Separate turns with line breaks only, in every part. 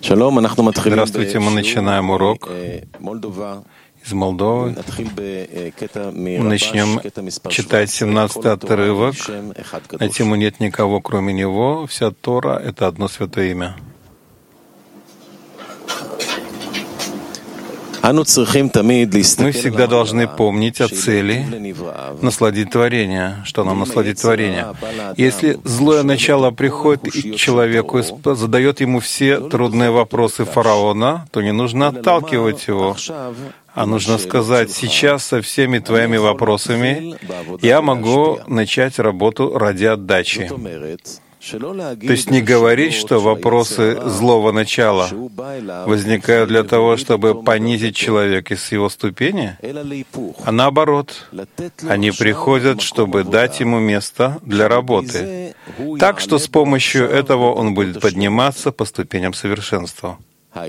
Здравствуйте, мы начинаем урок из Молдовы. Мы начнем читать 17-й отрывок. На тему «Нет никого, кроме Него». Вся Тора — это одно святое имя. Мы всегда должны помнить о цели насладить творение, что нам насладить творение. Если злое начало приходит к человеку и задает ему все трудные вопросы фараона, то не нужно отталкивать его, а нужно сказать: сейчас со всеми твоими вопросами я могу начать работу ради отдачи. То есть не говорить, что вопросы злого начала возникают для того, чтобы понизить человека с его ступени, а наоборот, они приходят, чтобы дать ему место для работы, так что с помощью этого он будет подниматься по ступеням совершенства.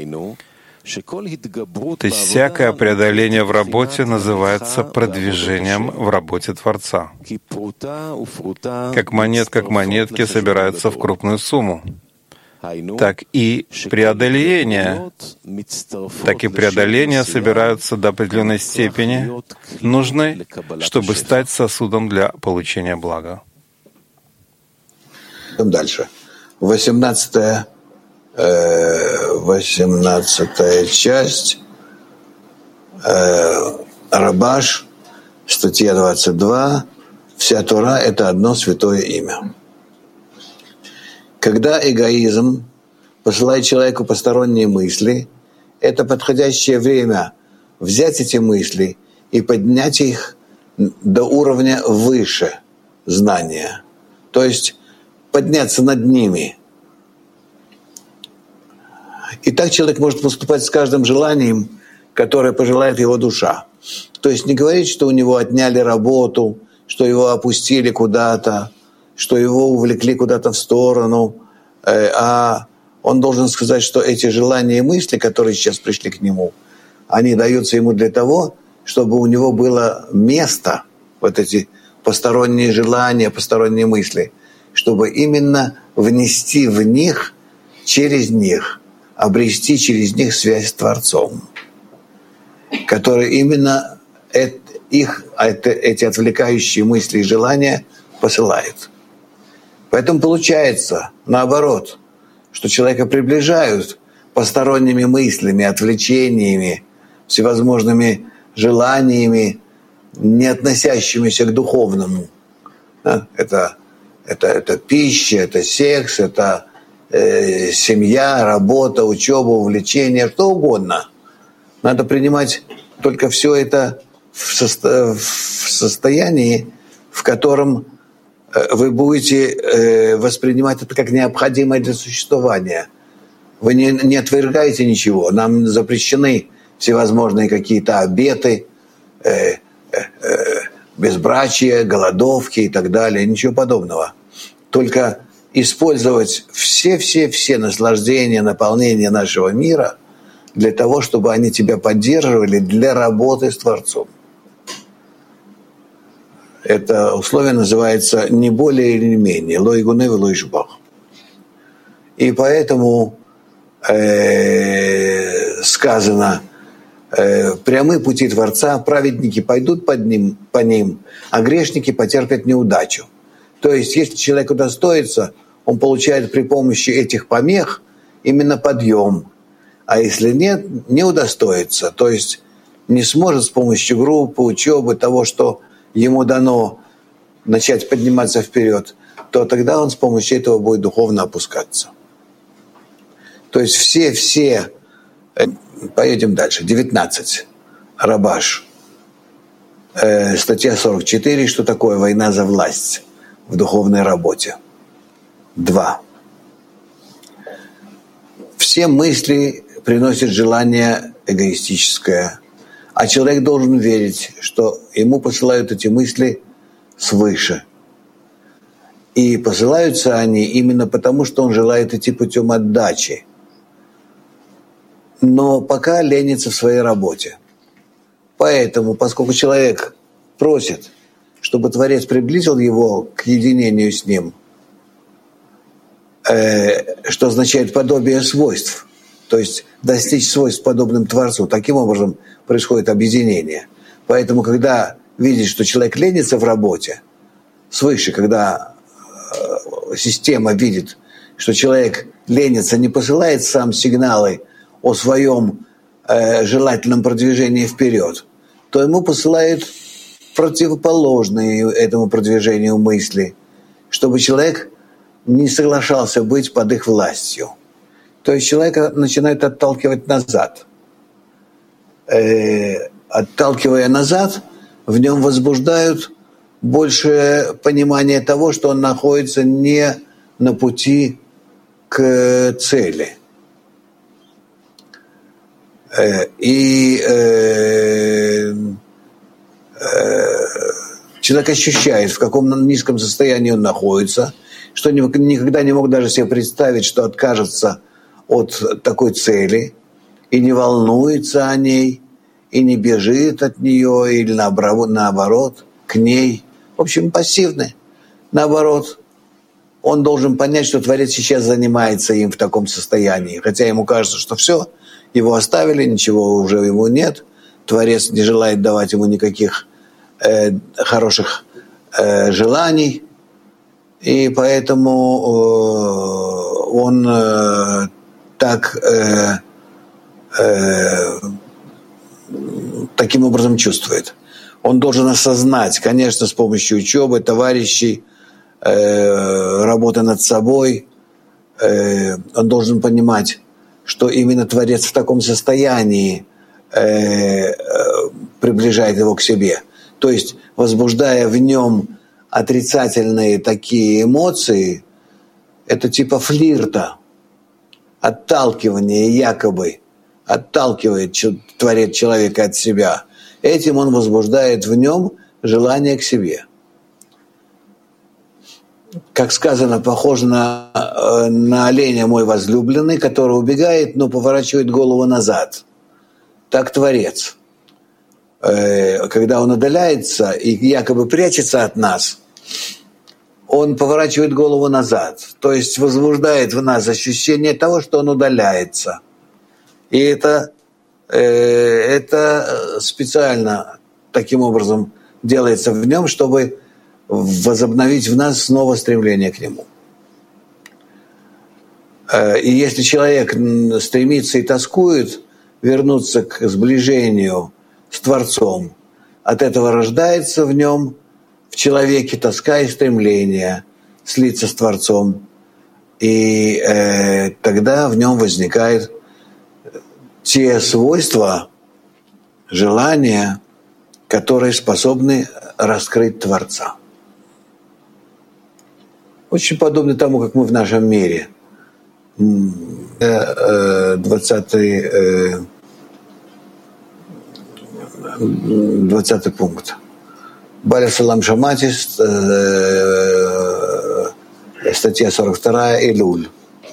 То есть всякое преодоление в работе называется продвижением в работе Творца. Как монетки собираются в крупную сумму, так и преодоление собираются до определенной степени, нужной, чтобы стать сосудом для получения блага.
Дальше. 18-я часть, Рабаш, статья 22, вся Тора — это одно святое имя. Когда эгоизм посылает человеку посторонние мысли, это подходящее время взять эти мысли и поднять их до уровня выше знания, то есть подняться над ними. И так человек может поступать с каждым желанием, которое пожелает его душа. То есть не говорить, что у него отняли работу, что его опустили куда-то, что его увлекли куда-то в сторону, а он должен сказать, что эти желания и мысли, которые сейчас пришли к нему, они даются ему для того, чтобы у него было место, вот эти посторонние желания, посторонние мысли, чтобы именно внести в них, через них, обрести через них связь с Творцом, который именно эти отвлекающие мысли и желания посылает. Поэтому получается наоборот, что человека приближают посторонними мыслями, отвлечениями, всевозможными желаниями, не относящимися к духовному. Это пища, это секс, это семья, работа, учеба, увлечение, что угодно. Надо принимать только все это в состоянии, в котором вы будете воспринимать это как необходимое для существования. Вы не отвергаете ничего. Нам запрещены всевозможные какие-то обеты, безбрачие, голодовки и так далее. Ничего подобного. Только использовать все наслаждения, наполнения нашего мира для того, чтобы они тебя поддерживали для работы с Творцом. Это условие называется не более или не менее. Ло игуне вело ишбах. И поэтому сказано: прямые пути Творца, праведники пойдут по ним, а грешники потерпят неудачу. То есть, если человек удостоится, он получает при помощи этих помех именно подъем. А если нет, не удостоится, то есть не сможет с помощью группы, учебы, того, что ему дано, начать подниматься вперед, то тогда он с помощью этого будет духовно опускаться. То есть все поедем дальше. 19. Рабаш. Статья 44. Что такое война за власть в духовной работе? 2. Все мысли приносят желание эгоистическое, а человек должен верить, что ему посылают эти мысли свыше. И посылаются они именно потому, что он желает идти путем отдачи. Но пока ленится в своей работе. Поэтому, поскольку человек просит, чтобы Творец приблизил его к единению с ним, что означает подобие свойств, То есть достичь свойств, подобным Творцу. Таким образом происходит объединение. Поэтому, когда видишь, что человек ленится в работе, свыше, когда система видит, что человек ленится, не посылает сам сигналы о своем желательном продвижении вперед, то ему посылают противоположные этому продвижению мысли, чтобы человек не соглашался быть под их властью. То есть человека начинают отталкивать назад. Отталкивая назад, в нем возбуждают больше понимания того, что он находится не на пути к цели. И человек ощущает, в каком низком состоянии он находится, что никогда не мог даже себе представить, что откажется от такой цели и не волнуется о ней, и не бежит от нее, или наоборот, к ней. В общем, пассивный. Наоборот, он должен понять, что Творец сейчас занимается им в таком состоянии. Хотя ему кажется, что все, его оставили, ничего уже ему нет. Творец не желает давать ему никаких хороших желаний. И поэтому он таким образом чувствует. Он должен осознать, конечно, с помощью учебы, товарищей, работы над собой, он должен понимать, что именно Творец в таком состоянии приближает его к себе. То есть, возбуждая в нем отрицательные такие эмоции, это типа флирта, отталкивание якобы, отталкивает Творец человека от себя. Этим он возбуждает в нем желание к себе. Как сказано, похоже на оленя мой возлюбленный, который убегает, но поворачивает голову назад. Так Творец. Когда он удаляется и якобы прячется от нас, он поворачивает голову назад. То есть возбуждает в нас ощущение того, что он удаляется. И это специально таким образом делается в нем, чтобы возобновить в нас снова стремление к нему. И если человек стремится и тоскует вернуться к сближению с Творцом, от этого рождается в нем, в человеке, тоска и стремление слиться с Творцом. И тогда в нем возникают те свойства, желания, которые способны раскрыть Творца. Очень подобно тому, как мы в нашем мире. 20 пункт. Баля Салам Шамати, статья 42, Илюль.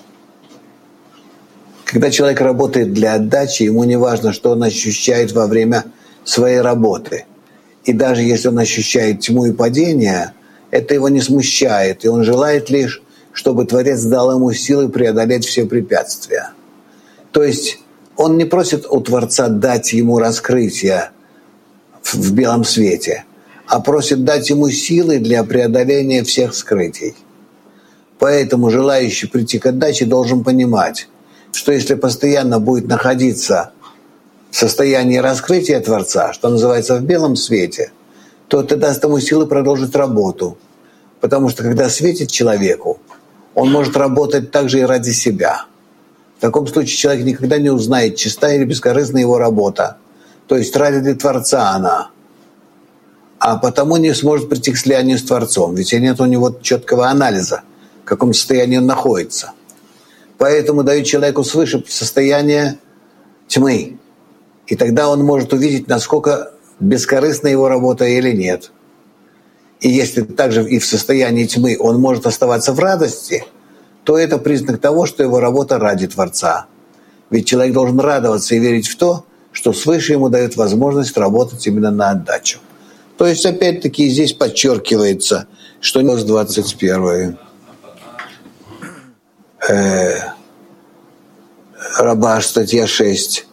Когда человек работает для отдачи, ему не важно, что он ощущает во время своей работы. И даже если он ощущает тьму и падение, это его не смущает, и он желает лишь, чтобы Творец дал ему силы преодолеть все препятствия. То есть он не просит у Творца дать ему раскрытие в белом свете, а просит дать ему силы для преодоления всех скрытий. Поэтому желающий прийти к отдаче должен понимать, что если постоянно будет находиться в состоянии раскрытия Творца, что называется в белом свете, то это даст ему силы продолжить работу. Потому что когда светит человеку, он может работать также и ради себя. В таком случае человек никогда не узнает, чиста или бескорыстна его работа. То есть ради Творца она. А потому не сможет прийти к слиянию с Творцом, ведь нет у него четкого анализа, в каком состоянии он находится. Поэтому дают человеку свыше состояние тьмы. И тогда он может увидеть, насколько бескорыстна его работа или нет. И если также и в состоянии тьмы он может оставаться в радости, то это признак того, что его работа ради Творца. Ведь человек должен радоваться и верить в то, что свыше ему дает возможность работать именно на отдачу. То есть, опять-таки, здесь подчеркивается, что 21 Рабаш, статья 6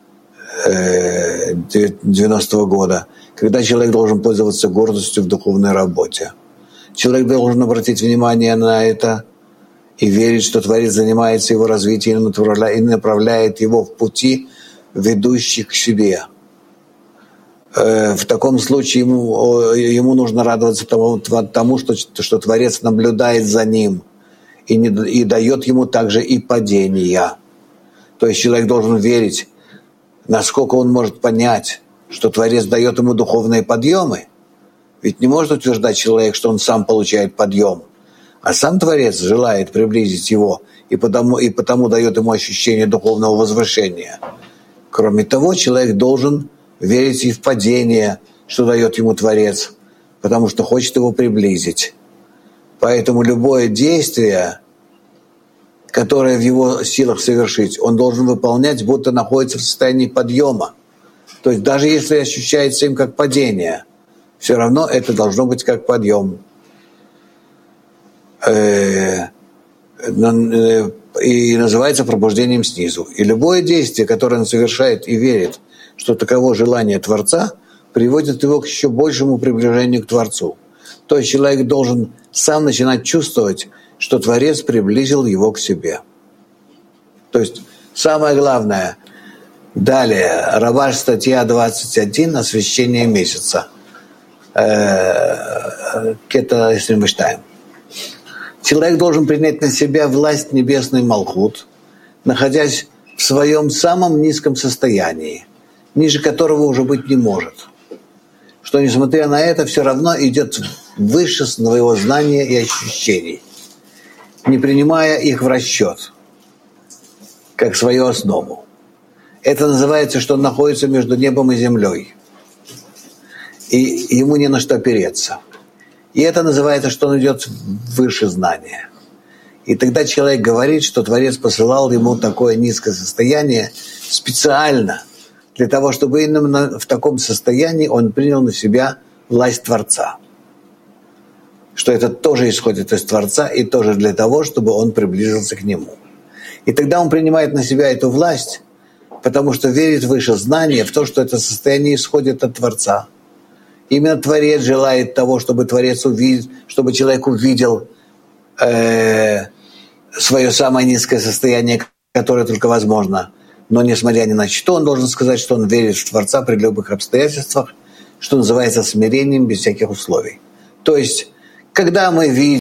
90-го года, когда человек должен пользоваться гордостью в духовной работе. Человек должен обратить внимание на это и верить, что Творец занимается его развитием и направляет его в пути, ведущих к себе. В таком случае ему нужно радоваться тому, что Творец наблюдает за ним и дает ему также и падения. То есть человек должен верить, насколько он может понять, что Творец дает ему духовные подъемы. Ведь не может утверждать человек, что он сам получает подъем, а сам Творец желает приблизить его и потому дает ему ощущение духовного возвышения. Кроме того, человек должен верить и в падение, что дает ему Творец, потому что хочет его приблизить. Поэтому любое действие, которое в его силах совершить, он должен выполнять, будто находится в состоянии подъема. То есть даже если ощущается им как падение, все равно это должно быть как подъем. И называется пробуждением снизу. И любое действие, которое он совершает и верит, что таково желание Творца, приводит его к еще большему приближению к Творцу. То есть человек должен сам начинать чувствовать, что Творец приблизил его к себе. То есть самое главное. Далее, Рабаш, статья 21, освещение месяца. Кета, если мы читаем. Человек должен принять на себя власть небесный Малхут, находясь в своем самом низком состоянии, ниже которого уже быть не может. Что, несмотря на это, все равно идет выше своего знания и ощущений, не принимая их в расчет, как свою основу. Это называется, что он находится между небом и землей, и ему не на что опереться. И это называется, что он идет выше знания. И тогда человек говорит, что Творец посылал ему такое низкое состояние специально для того, чтобы именно в таком состоянии он принял на себя власть Творца. Что это тоже исходит из Творца и тоже для того, чтобы он приблизился к Нему. И тогда он принимает на себя эту власть, потому что верит выше знания в то, что это состояние исходит от Творца. Именно Творец желает того, чтобы чтобы человек увидел свое самое низкое состояние, которое только возможно. Но несмотря ни на что, он должен сказать, что он верит в Творца при любых обстоятельствах, что называется смирением без всяких условий. То есть, когда мы видим